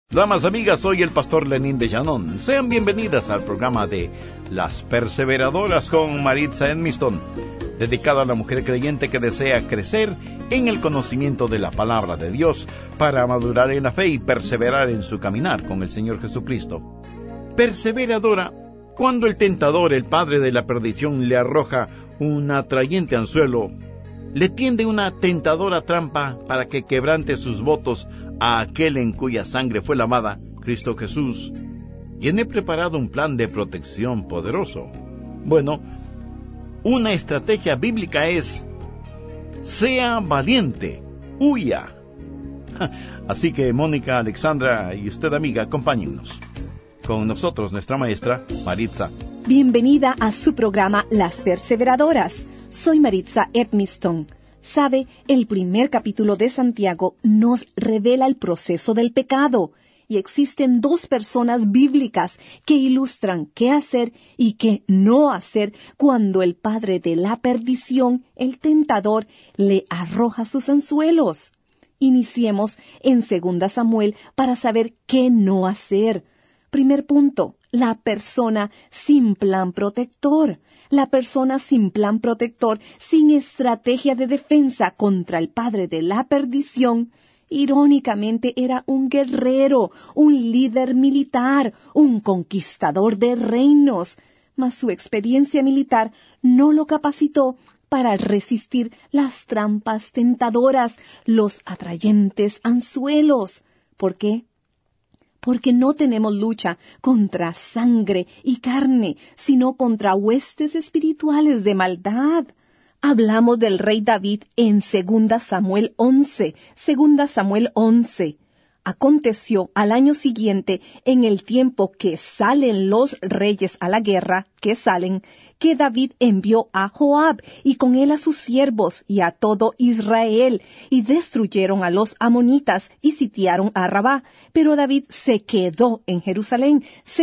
Damas, amigas, soy el pastor Lenín de Llanón. Sean bienvenidas al programa de Las Perseveradoras con Maritza Edmiston, dedicado a la mujer creyente que desea crecer en el conocimiento de la palabra de Dios para madurar en la fe y perseverar en su caminar con el Señor Jesucristo. Perseveradora, cuando el tentador, el padre de la perdición, le arroja un atrayente anzuelo, le tiende una tentadora trampa para que quebrante sus votos a aquel en cuya sangre fue lavada, Cristo Jesús. Tiene preparado un plan de protección poderoso. Bueno, una estrategia bíblica es: sea valiente, huya. Así que Mónica, Alexandra y usted, amiga, acompáñennos. Con nosotros nuestra maestra, Maritza. Bienvenida a su programa Las Perseveradoras. Soy Maritza Edmiston. Sabe, el primer capítulo de Santiago nos revela el proceso del pecado, y existen dos personas bíblicas que ilustran qué hacer y qué no hacer cuando el padre de la perdición, el tentador, le arroja sus anzuelos. Iniciemos en 2 Samuel para saber qué no hacer. Primer punto, la persona sin plan protector. La persona sin plan protector, sin estrategia de defensa contra el padre de la perdición, irónicamente era un guerrero, un líder militar, un conquistador de reinos, mas su experiencia militar no lo capacitó para resistir las trampas tentadoras, los atrayentes anzuelos. ¿Por qué? Porque no tenemos lucha contra sangre y carne, sino contra huestes espirituales de maldad. Hablamos del rey David en 2 Samuel 11. 2 Samuel 11. Aconteció al año siguiente, en el tiempo que salen los reyes a la guerra, que David envió a Joab y con él a sus siervos y a todo Israel, y destruyeron a los amonitas y sitiaron a Rabá. Pero David se quedó en Jerusalén,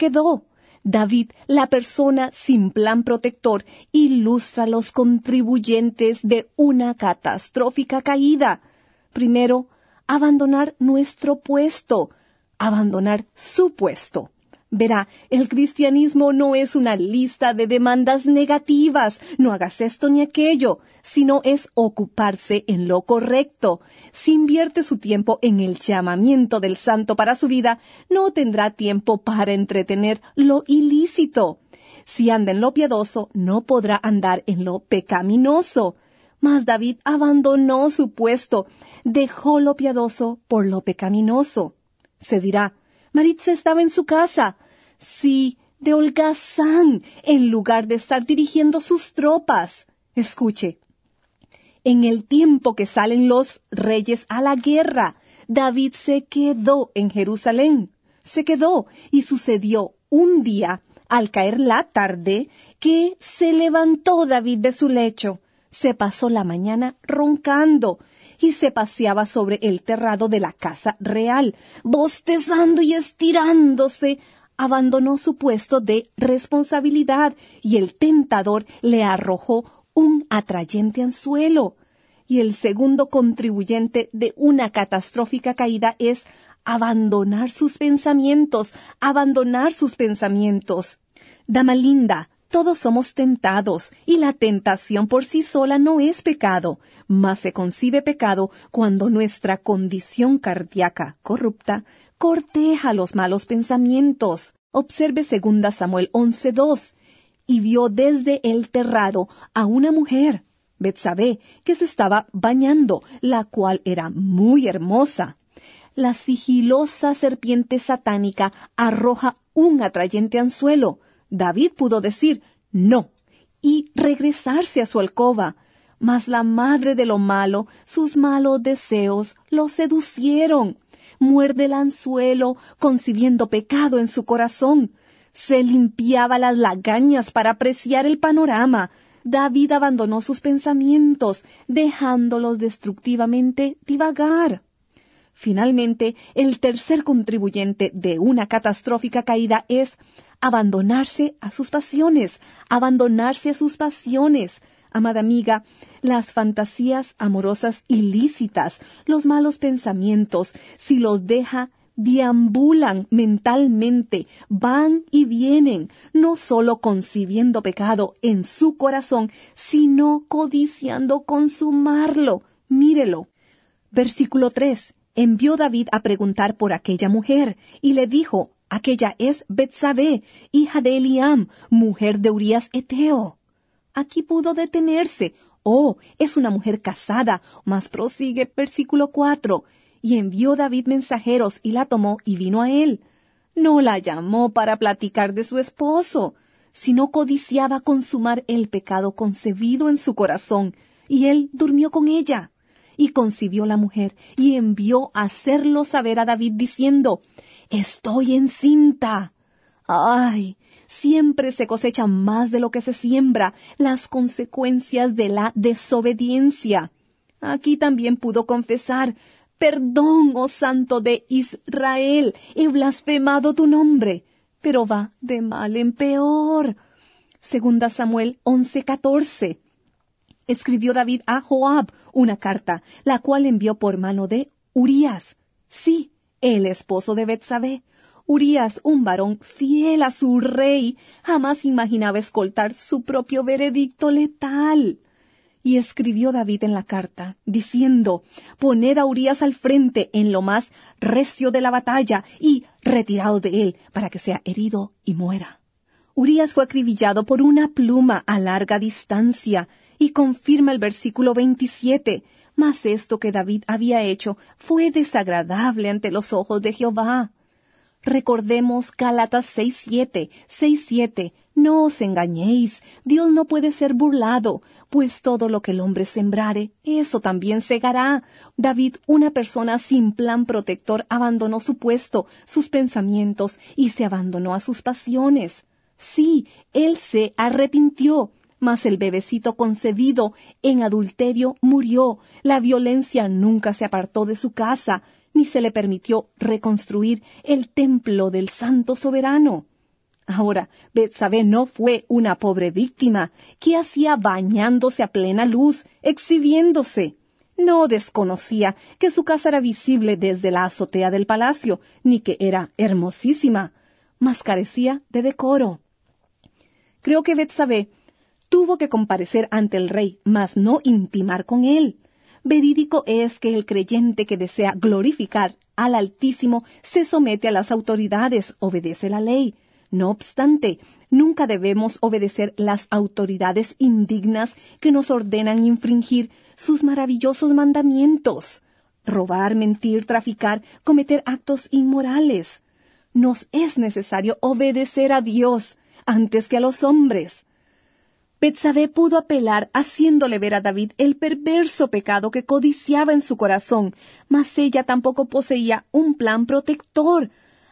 David, la persona sin plan protector, ilustra los contribuyentes de una catastrófica caída. Primero, abandonar nuestro puesto, abandonar su puesto. Verá, el cristianismo no es una lista de demandas negativas, no hagas esto ni aquello, sino es ocuparse en lo correcto. Si invierte su tiempo en el llamamiento del santo para su vida, no tendrá tiempo para entretener lo ilícito. Si anda en lo piadoso, no podrá andar en lo pecaminoso. Mas David abandonó su puesto, dejó lo piadoso por lo pecaminoso. Se dirá, Maritza estaba en su casa. Sí, de holgazán, en lugar de estar dirigiendo sus tropas. Escuche, en el tiempo que salen los reyes a la guerra, David se quedó en Jerusalén. Se quedó, y sucedió un día, al caer la tarde, que se levantó David de su lecho. Se pasó la mañana roncando y se paseaba sobre el terrado de la casa real, bostezando y estirándose. Abandonó su puesto de responsabilidad y el tentador le arrojó un atrayente anzuelo. Y el segundo contribuyente de una catastrófica caída es abandonar sus pensamientos. Dama linda, todos somos tentados, y la tentación por sí sola no es pecado, mas se concibe pecado cuando nuestra condición cardíaca corrupta corteja los malos pensamientos. Observe 2 Samuel 11:2. Y vio desde el terrado a una mujer, Betsabé, que se estaba bañando, la cual era muy hermosa. La sigilosa serpiente satánica arroja un atrayente anzuelo. David pudo decir no y regresarse a su alcoba, mas la madre de lo malo, sus malos deseos, lo seducieron. Muerde el anzuelo, concibiendo pecado en su corazón. Se limpiaba las lagañas para apreciar el panorama. David abandonó sus pensamientos, dejándolos destructivamente divagar. Finalmente, el tercer contribuyente de una catastrófica caída es abandonarse a sus pasiones. Amada amiga, las fantasías amorosas ilícitas, los malos pensamientos, si los deja deambulan mentalmente, van y vienen, no solo concibiendo pecado en su corazón, sino codiciando consumarlo. Mírelo. Versículo 3. Envió David a preguntar por aquella mujer, y le dijo, aquella es Betsabé, hija de Eliam, mujer de Urías Eteo. Aquí pudo detenerse. Oh, es una mujer casada. Mas prosigue, versículo 4. Y envió David mensajeros, y la tomó, y vino a él. No la llamó para platicar de su esposo, sino codiciaba consumar el pecado concebido en su corazón, y él durmió con ella. Y concibió la mujer, y envió a hacerlo saber a David, diciendo, estoy encinta. ¡Ay! Siempre se cosecha más de lo que se siembra, las consecuencias de la desobediencia. Aquí también pudo confesar, perdón, oh Santo de Israel, he blasfemado tu nombre, pero va de mal en peor. Segunda Samuel 11:14. Escribió David a Joab una carta, la cual envió por mano de Urías. Sí, el esposo de Betsabé. Urías, un varón fiel a su rey, jamás imaginaba escoltar su propio veredicto letal. Y escribió David en la carta, diciendo, poned a Urías al frente en lo más recio de la batalla y retiraos de él para que sea herido y muera. Urías fue acribillado por una pluma a larga distancia, y confirma el versículo 27, mas esto que David había hecho fue desagradable ante los ojos de Jehová. Recordemos Gálatas 6:7, no os engañéis, Dios no puede ser burlado, pues todo lo que el hombre sembrare, eso también segará. David, una persona sin plan protector, abandonó su puesto, sus pensamientos, y se abandonó a sus pasiones. Sí, él se arrepintió, mas el bebecito concebido en adulterio murió. La violencia nunca se apartó de su casa, ni se le permitió reconstruir el templo del Santo Soberano. Ahora, Betsabé no fue una pobre víctima que hacía bañándose a plena luz, exhibiéndose. No desconocía que su casa era visible desde la azotea del palacio, ni que era hermosísima, mas carecía de decoro. Creo que Betsabé tuvo que comparecer ante el rey, mas no intimar con él. Verídico es que el creyente que desea glorificar al Altísimo se somete a las autoridades, obedece la ley. No obstante, nunca debemos obedecer las autoridades indignas que nos ordenan infringir sus maravillosos mandamientos. Robar, mentir, traficar, cometer actos inmorales. Nos es necesario obedecer a Dios antes que a los hombres. Betsabé pudo apelar haciéndole ver a David el perverso pecado que codiciaba en su corazón, mas ella tampoco poseía un plan protector.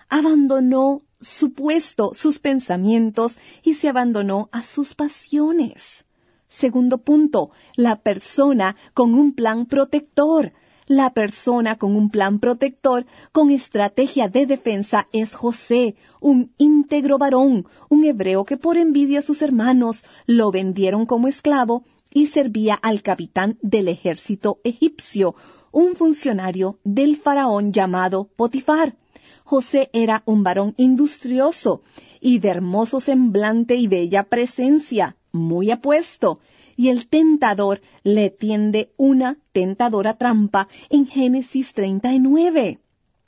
Abandonó su puesto, sus pensamientos, y se abandonó a sus pasiones. Segundo punto, la persona con un plan protector. La persona con un plan protector, con estrategia de defensa, es José, un íntegro varón, un hebreo que por envidia a sus hermanos lo vendieron como esclavo y servía al capitán del ejército egipcio, un funcionario del faraón llamado Potifar. José era un varón industrioso y de hermoso semblante y bella presencia, muy apuesto, y el tentador le tiende una tentadora trampa en Génesis 39.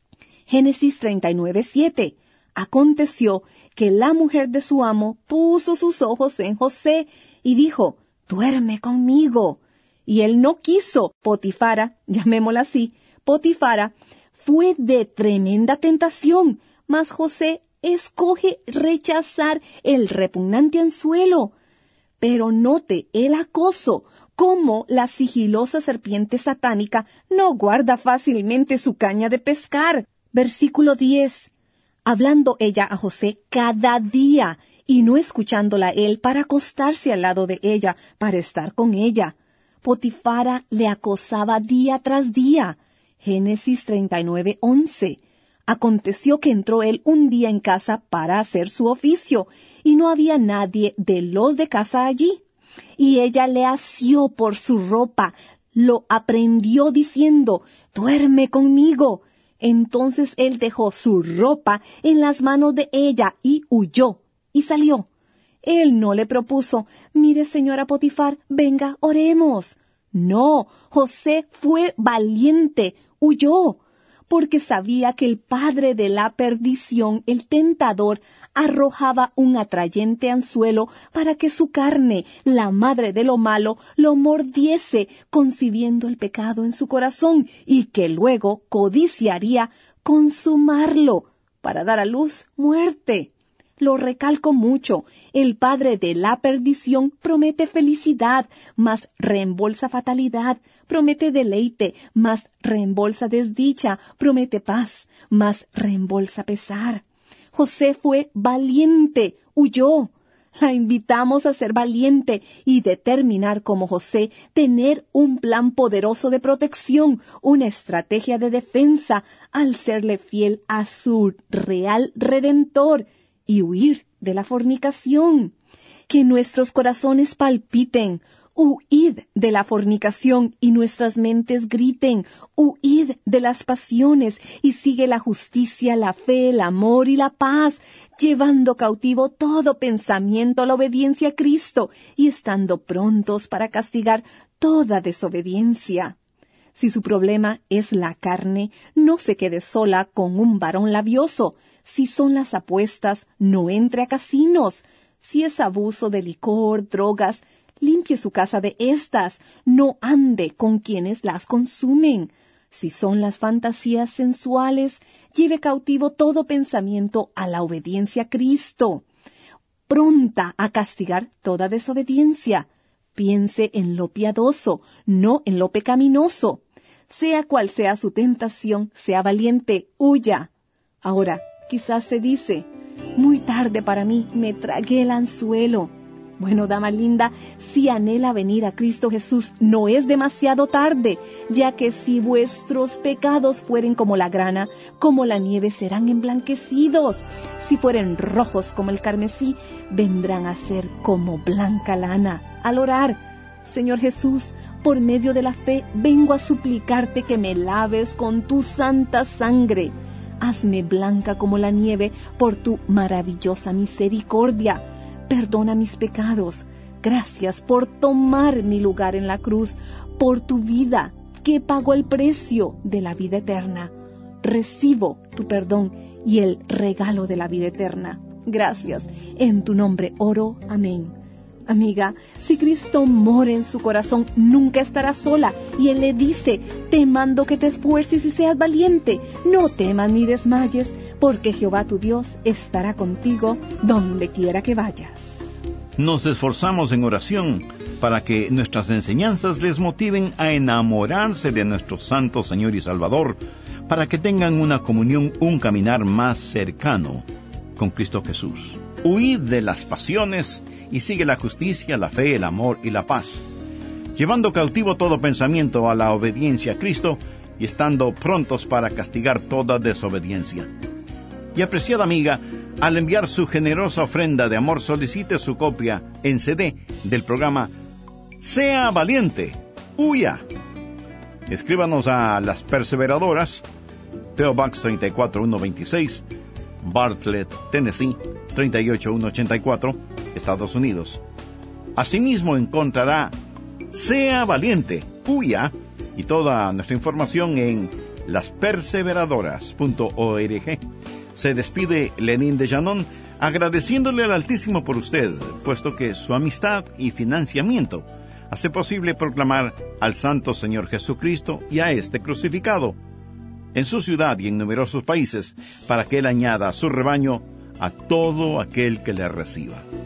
Génesis 39:7. Aconteció que la mujer de su amo puso sus ojos en José y dijo, duerme conmigo. Y él no quiso. Potifara, llamémosla así, Potifara, fue de tremenda tentación, mas José escoge rechazar el repugnante anzuelo. Pero note el acoso, cómo la sigilosa serpiente satánica no guarda fácilmente su caña de pescar. Versículo 10. Hablando ella a José cada día, y no escuchándola él para acostarse al lado de ella, para estar con ella. Potifara le acosaba día tras día. Génesis 39:11. Aconteció que entró él un día en casa para hacer su oficio, y no había nadie de los de casa allí. Y ella le asió por su ropa, lo aprendió diciendo, duerme conmigo. Entonces él dejó su ropa en las manos de ella y huyó y salió. Él no le propuso, mire señora Potifar, venga, oremos. No, José fue valiente, huyó, porque sabía que el padre de la perdición, el tentador, arrojaba un atrayente anzuelo para que su carne, la madre de lo malo, lo mordiese, concibiendo el pecado en su corazón, y que luego codiciaría consumarlo para dar a luz muerte. Lo recalco mucho, el padre de la perdición promete felicidad, mas reembolsa fatalidad, promete deleite, mas reembolsa desdicha, promete paz, mas reembolsa pesar. José fue valiente, huyó. La invitamos a ser valiente y determinar como José, tener un plan poderoso de protección, una estrategia de defensa, al serle fiel a su real Redentor, y huir de la fornicación. Que nuestros corazones palpiten, huid de la fornicación, y nuestras mentes griten, huid de las pasiones, y sigue la justicia, la fe, el amor y la paz, llevando cautivo todo pensamiento a la obediencia a Cristo, y estando prontos para castigar toda desobediencia. Si su problema es la carne, no se quede sola con un varón labioso. Si son las apuestas, no entre a casinos. Si es abuso de licor, drogas, limpie su casa de estas. No ande con quienes las consumen. Si son las fantasías sensuales, lleve cautivo todo pensamiento a la obediencia a Cristo. Pronta a castigar toda desobediencia. Piense en lo piadoso, no en lo pecaminoso. Sea cual sea su tentación, sea valiente, huya. Ahora, quizás se dice, muy tarde para mí, me tragué el anzuelo. Bueno, dama linda, si anhela venir a Cristo Jesús, no es demasiado tarde, ya que si vuestros pecados fueren como la grana, como la nieve serán emblanquecidos. Si fueren rojos como el carmesí, vendrán a ser como blanca lana. Al orar, Señor Jesús, por medio de la fe, vengo a suplicarte que me laves con tu santa sangre. Hazme blanca como la nieve por tu maravillosa misericordia. Perdona mis pecados. Gracias por tomar mi lugar en la cruz, por tu vida, que pagó el precio de la vida eterna. Recibo tu perdón y el regalo de la vida eterna. Gracias. En tu nombre oro. Amén. Amiga, si Cristo mora en su corazón, nunca estará sola. Y Él le dice, te mando que te esfuerces y seas valiente. No temas ni desmayes, porque Jehová tu Dios estará contigo donde quiera que vayas. Nos esforzamos en oración para que nuestras enseñanzas les motiven a enamorarse de nuestro Santo Señor y Salvador, para que tengan una comunión, un caminar más cercano con Cristo Jesús. Huid de las pasiones y sigue la justicia, la fe, el amor y la paz, llevando cautivo todo pensamiento a la obediencia a Cristo y estando prontos para castigar toda desobediencia. Y apreciada amiga, al enviar su generosa ofrenda de amor, solicite su copia en CD del programa Sea Valiente, Huya. Escríbanos a Las Perseveradoras, P.O. Box 34126, Bartlett, Tennessee 38184, Estados Unidos. Asimismo encontrará Sea Valiente, Huya, y toda nuestra información en lasperseveradoras.org. Se despide Lenín de Llanón, agradeciéndole al Altísimo por usted, puesto que su amistad y financiamiento hace posible proclamar al Santo Señor Jesucristo y a este crucificado en su ciudad y en numerosos países, para que Él añada a su rebaño a todo aquel que le reciba.